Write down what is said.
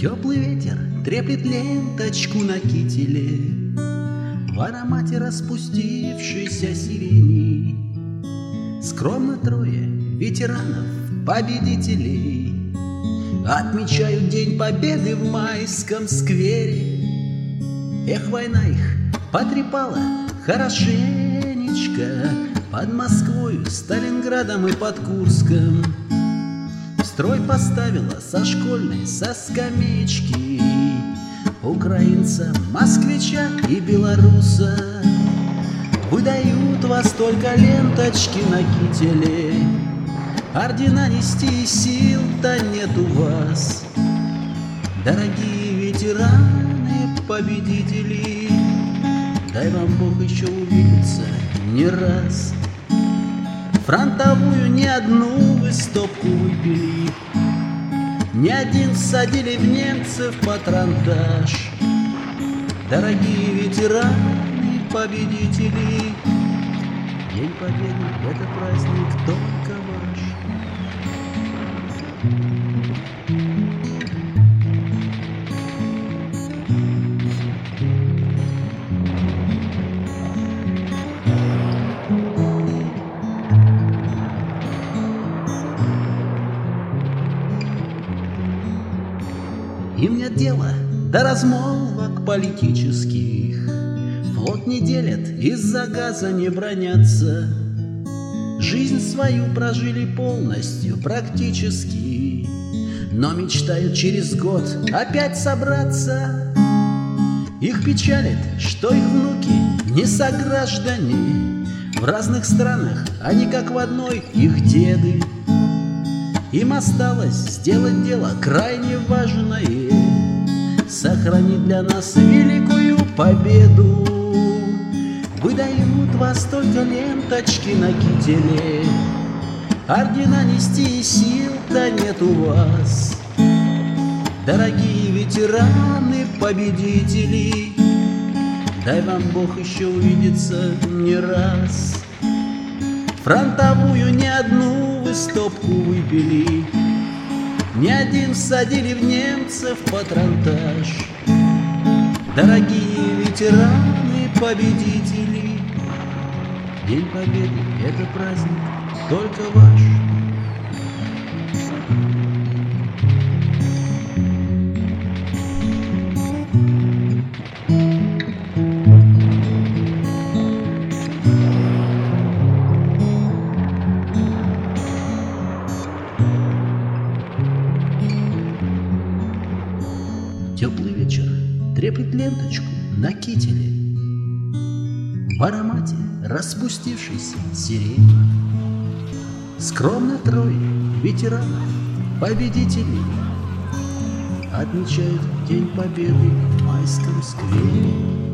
Теплый ветер треплет ленточку на кителе в аромате распустившейся сирени. Скромно трое ветеранов, победителей отмечают День Победы в Майском сквере. Эх, война их потрепала хорошенечко под Москвою, Сталинградом и под Курском. Строй поставила со школьной, со скамеечки украинца, москвича и белоруса. Выдают вас только ленточки на кителе, ордена нести сил-то нет у вас. Дорогие ветераны, победители, дай вам Бог еще увидеться не раз. Фронтовую ни одну вы стопку выпили, ни один всадили в немцев патронтаж. Дорогие ветераны, победители, День Победы — это праздник только ваш. Им нет дела до размолвок политических, флот не делят, из-за газа не бронятся. Жизнь свою прожили полностью, практически, но мечтают через год опять собраться. Их печалит, что их внуки не сограждане, в разных странах они как в одной, их деды. Им осталось сделать дело крайне важное, сохранить для нас великую победу. Выдают вас только ленточки на кителе, ордена нести сил-то нет у вас. Дорогие ветераны, победители, дай вам Бог еще увидеться не раз. Фронтовую ни одну вы стопку выпили, ни один всадили в немцев патронтаж. Дорогие ветераны, победители, День Победы — это праздник только ваш. Теплый вечер треплет ленточку на кителе в аромате распустившейся сирени. Скромно трое ветеранов, победителей отмечают День Победы в Майском сквере.